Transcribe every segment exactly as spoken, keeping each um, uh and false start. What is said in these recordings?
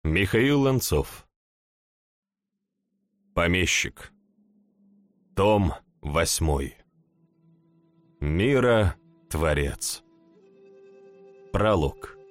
Михаил Ланцов. Помещик. Том восьмой. Мира Творец. Пролог.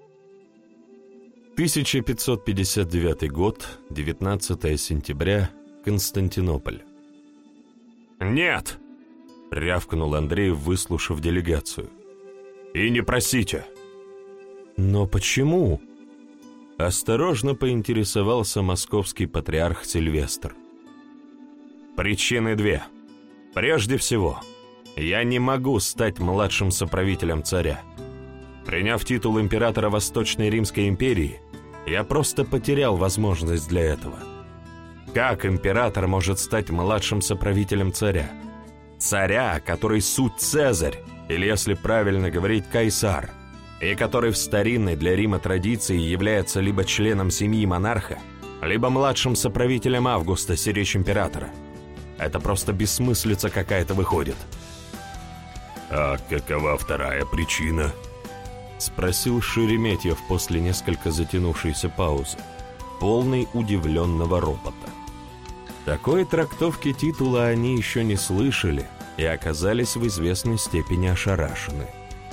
тысяча пятьсот пятьдесят девятый год, девятнадцатое сентября, Константинополь. «Нет!» — рявкнул Андрей, выслушав делегацию. «И не просите!» «Но почему?» — осторожно поинтересовался московский патриарх Сильвестр. «Причины две. Прежде всего, я не могу стать младшим соправителем царя. Приняв титул императора Восточной Римской империи, я просто потерял возможность для этого. Как император может стать младшим соправителем царя? Царя, который суть Цезарь, или, если правильно говорить, Кайсар, и который в старинной для Рима традиции является либо членом семьи монарха, либо младшим соправителем Августа, сиречь императора. Это просто бессмыслица какая-то выходит». «А какова вторая причина?» — спросил Шереметьев после несколько затянувшейся паузы, полной удивленного ропота. Такой трактовки титула они еще не слышали и оказались в известной степени ошарашены.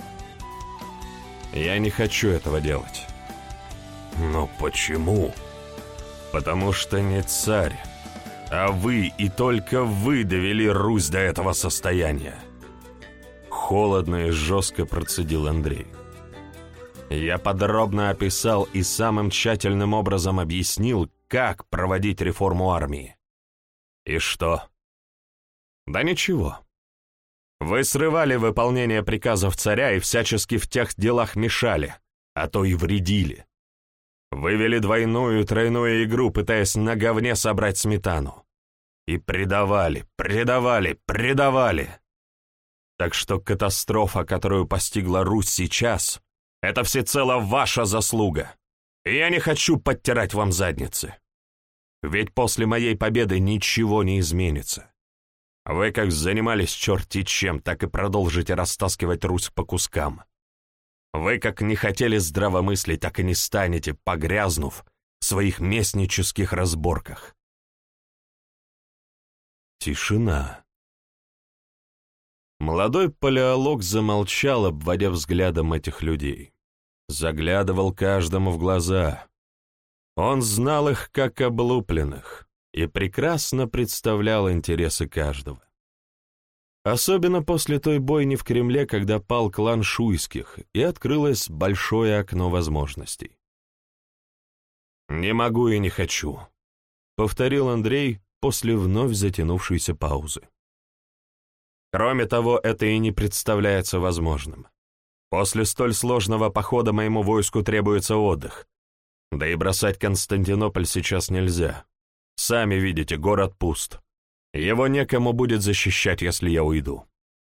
«Я не хочу этого делать». «Но почему?» «Потому что не царь, а вы и только вы довели Русь до этого состояния». Холодно и жестко процедил Андрей. «Я подробно описал и самым тщательным образом объяснил, как проводить реформу армии. И что?» «Да ничего. Вы срывали выполнение приказов царя и всячески в тех делах мешали, а то и вредили. Вы вели двойную и тройную игру, пытаясь на говне собрать сметану. И предавали, предавали, предавали. Так что катастрофа, которую постигла Русь сейчас, это всецело ваша заслуга. И я не хочу подтирать вам задницы. Ведь после моей победы ничего не изменится. Вы как занимались черти чем, так и продолжите растаскивать Русь по кускам. Вы как не хотели здравомыслить, так и не станете, погрязнув в своих местнических разборках». Тишина. Молодой палеолог замолчал, обводя взглядом этих людей. Заглядывал каждому в глаза. Он знал их как облупленных и прекрасно представлял интересы каждого. Особенно после той бойни в Кремле, когда пал клан Шуйских, и открылось большое окно возможностей. «Не могу и не хочу», — повторил Андрей после вновь затянувшейся паузы. «Кроме того, это и не представляется возможным. После столь сложного похода моему войску требуется отдых. Да и бросать Константинополь сейчас нельзя. Сами видите, город пуст. Его некому будет защищать, если я уйду».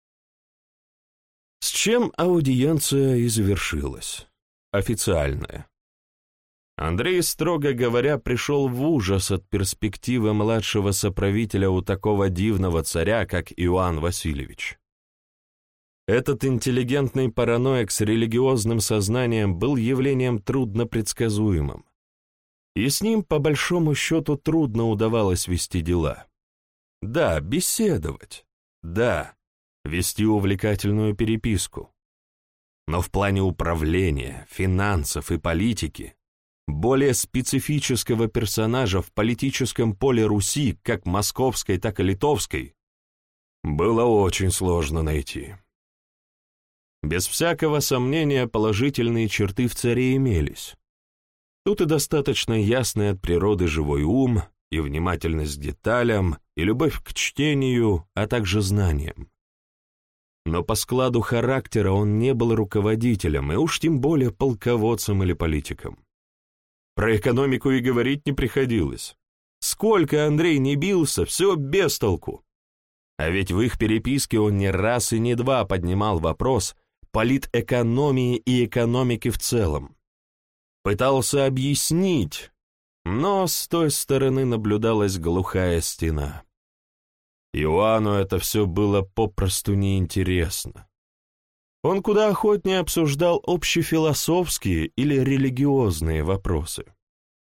С чем аудиенция и завершилась. Официальная. Андрей, строго говоря, пришел в ужас от перспективы младшего соправителя у такого дивного царя, как Иоанн Васильевич. Этот интеллигентный параноик с религиозным сознанием был явлением труднопредсказуемым. И с ним, по большому счету, трудно удавалось вести дела. Да, беседовать. Да, вести увлекательную переписку. Но в плане управления, финансов и политики более специфического персонажа в политическом поле Руси, как московской, так и литовской, было очень сложно найти. Без всякого сомнения, положительные черты в царе имелись. Тут и достаточно ясный от природы живой ум, и внимательность к деталям, и любовь к чтению, а также знаниям. Но по складу характера он не был руководителем, и уж тем более полководцем или политиком. Про экономику и говорить не приходилось. Сколько Андрей не бился, все без толку. А ведь в их переписке он не раз и не два поднимал вопрос политэкономии и экономики в целом. Пытался объяснить, но с той стороны наблюдалась глухая стена. Иоанну это все было попросту неинтересно. Он куда охотнее обсуждал общефилософские или религиозные вопросы.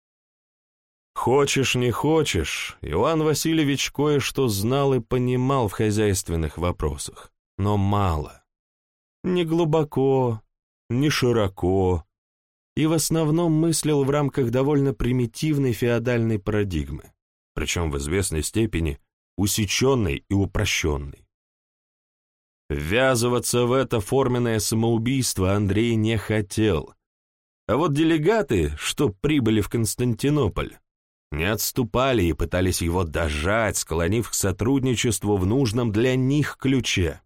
Хочешь, не хочешь, Иван Васильевич кое-что знал и понимал в хозяйственных вопросах, но мало. Не глубоко, не широко, и в основном мыслил в рамках довольно примитивной феодальной парадигмы, причем в известной степени усеченной и упрощенной. Ввязываться в это форменное самоубийство Андрей не хотел, а вот делегаты, что прибыли в Константинополь, не отступали и пытались его дожать, склонив к сотрудничеству в нужном для них ключе.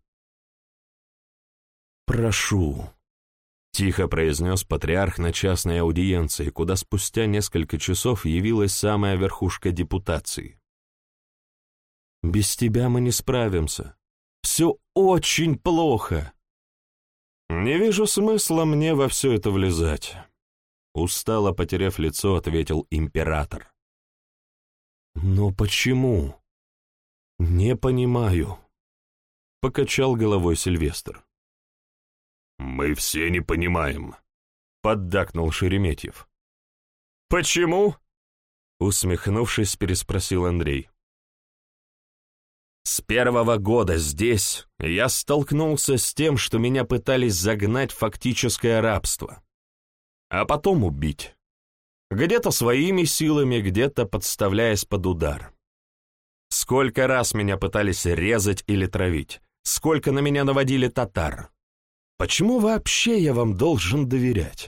«Прошу», — тихо произнес патриарх на частной аудиенции, куда спустя несколько часов явилась самая верхушка депутации. «Без тебя мы не справимся. Все очень плохо. Не вижу смысла мне во все это влезать», — устало потеряв лицо, ответил император. «Но почему? Не понимаю», — покачал головой Сильвестр. «Мы все не понимаем», — поддакнул Шереметьев. «Почему?» — усмехнувшись, переспросил Андрей. «С первого года здесь я столкнулся с тем, что меня пытались загнать в фактическое рабство, а потом убить. Где-то своими силами, где-то подставляясь под удар. Сколько раз меня пытались резать или травить, сколько на меня наводили татар. Почему вообще я вам должен доверять?»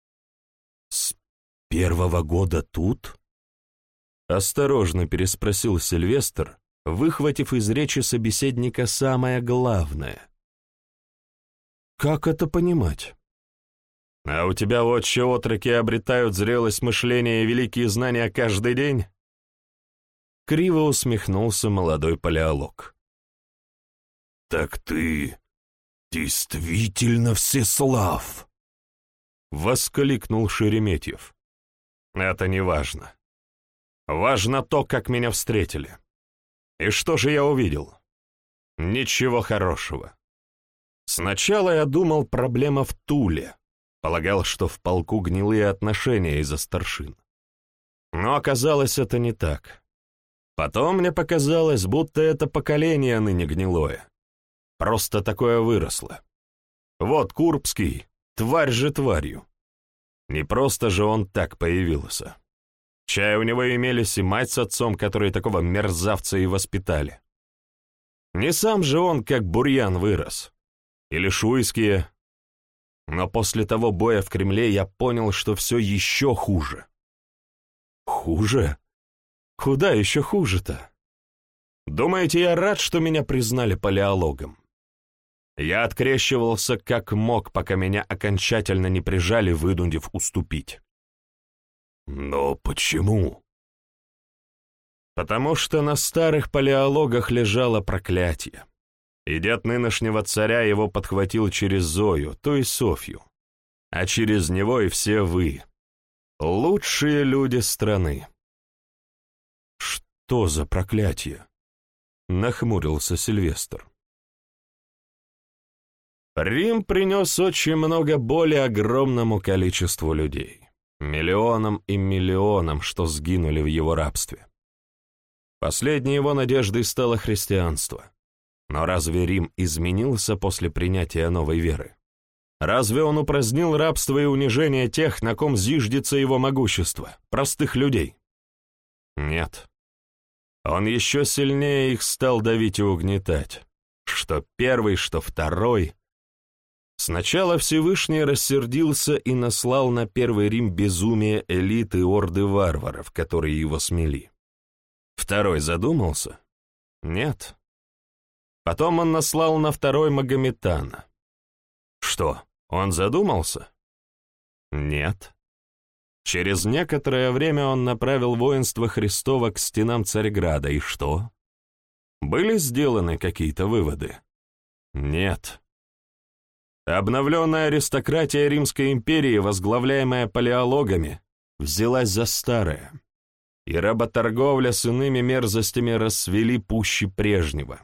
«С первого года тут?» — осторожно переспросил Сильвестр, выхватив из речи собеседника самое главное. «Как это понимать?» «А у тебя вот чего отроки обретают зрелость мышления и великие знания каждый день?» Криво усмехнулся молодой палеолог. «Так ты действительно Всеслав!» — воскликнул Шереметьев. «Это не важно. Важно то, как меня встретили. И что же я увидел? Ничего хорошего. Сначала я думал, проблема в Туле. Полагал, что в полку гнилые отношения из-за старшин. Но оказалось, это не так. Потом мне показалось, будто это поколение ныне гнилое. Просто такое выросло. Вот Курбский, тварь же тварью. Не просто же он так появился. Чай у него имелись и мать с отцом, которые такого мерзавца и воспитали. Не сам же он, как бурьян, вырос. Или шуйские. Но после того боя в Кремле я понял, что все еще хуже. Хуже? Куда еще хуже-то? Думаете, я рад, что меня признали палеологом? Я открещивался как мог, пока меня окончательно не прижали, вынудив уступить. Но почему? Потому что на старых палеологах лежало проклятие. И дед нынешнего царя его подхватил через Зою, то есть Софью, а через него и все вы, лучшие люди страны. «Что за проклятие?» — нахмурился Сильвестр. Рим принес очень много боли огромному количеству людей, миллионам и миллионам, что сгинули в его рабстве. Последней его надеждой стало христианство. Но разве Рим изменился после принятия новой веры? Разве он упразднил рабство и унижение тех, на ком зиждется его могущество, простых людей? Нет. Он еще сильнее их стал давить и угнетать. Что первый, что второй. Сначала Всевышний рассердился и наслал на Первый Рим безумие элиты орды варваров, которые его смели. Второй задумался? Нет. Потом он наслал на второй Магометана. Что, он задумался? Нет. Через некоторое время он направил воинство Христово к стенам Царьграда, и что? Были сделаны какие-то выводы? Нет. Обновленная аристократия Римской империи, возглавляемая палеологами, взялась за старое, и работорговля с иными мерзостями расцвели пуще прежнего.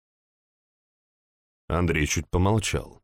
Андрей чуть помолчал.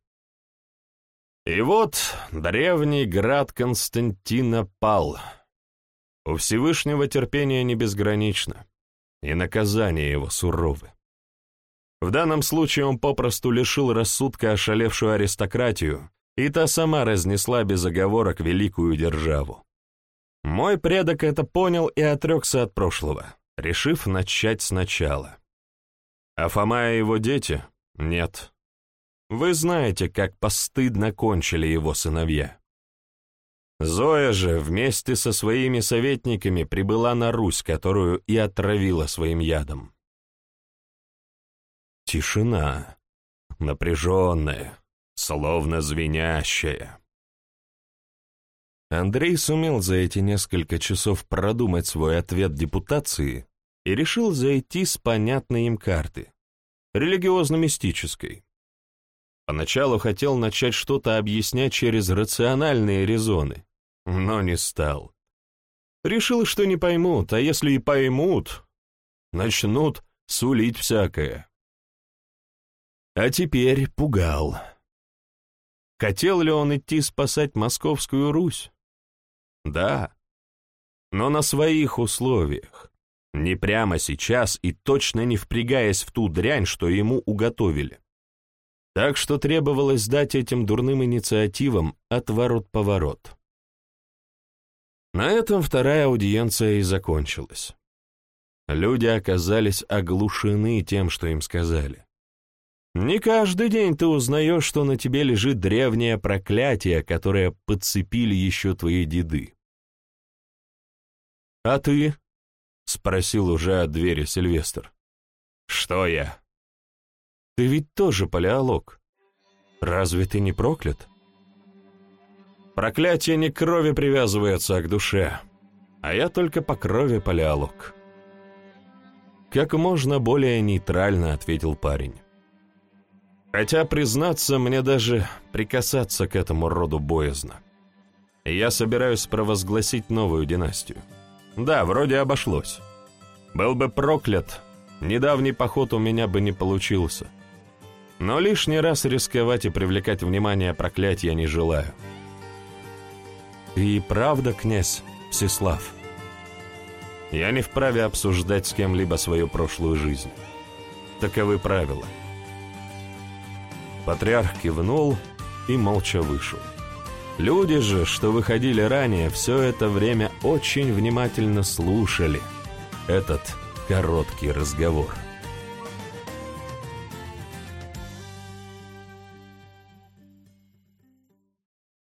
И вот древний град Константина пал. У Всевышнего терпение не безгранично, и наказания его суровы. В данном случае он попросту лишил рассудка ошалевшую аристократию, и та сама разнесла без оговорок великую державу. Мой предок это понял и отрекся от прошлого, решив начать сначала. А Фома и его дети — нет. Вы знаете, как постыдно кончили его сыновья. Зоя же вместе со своими советниками прибыла на Русь, которую и отравила своим ядом. Тишина, напряженная, словно звенящая. Андрей сумел за эти несколько часов продумать свой ответ депутации и решил зайти с понятной им карты, религиозно-мистической. Поначалу хотел начать что-то объяснять через рациональные резоны, но не стал. Решил, что не поймут, а если и поймут, начнут сулить всякое. А теперь пугал. Хотел ли он идти спасать Московскую Русь? Да, но на своих условиях, не прямо сейчас и точно не впрягаясь в ту дрянь, что ему уготовили. Так что требовалось дать этим дурным инициативам отворот-поворот. На этом вторая аудиенция и закончилась. Люди оказались оглушены тем, что им сказали. Не каждый день ты узнаешь, что на тебе лежит древнее проклятие, которое подцепили еще твои деды. «А ты?» — спросил уже от двери Сильвестр. «Что я?» «Ты ведь тоже палеолог. Разве ты не проклят?» «Проклятие не к крови привязывается, а к душе, а я только по крови палеолог». Как можно более нейтрально ответил парень. Хотя, признаться, мне даже прикасаться к этому роду боязно. Я собираюсь провозгласить новую династию. Да, вроде обошлось. Был бы проклят, недавний поход у меня бы не получился. Но лишний раз рисковать и привлекать внимание проклятия не желаю. И правда, князь Всеслав? Я не вправе обсуждать с кем-либо свою прошлую жизнь. Таковы правила. Патриарх кивнул и молча вышел. Люди же, что выходили ранее, все это время очень внимательно слушали этот короткий разговор.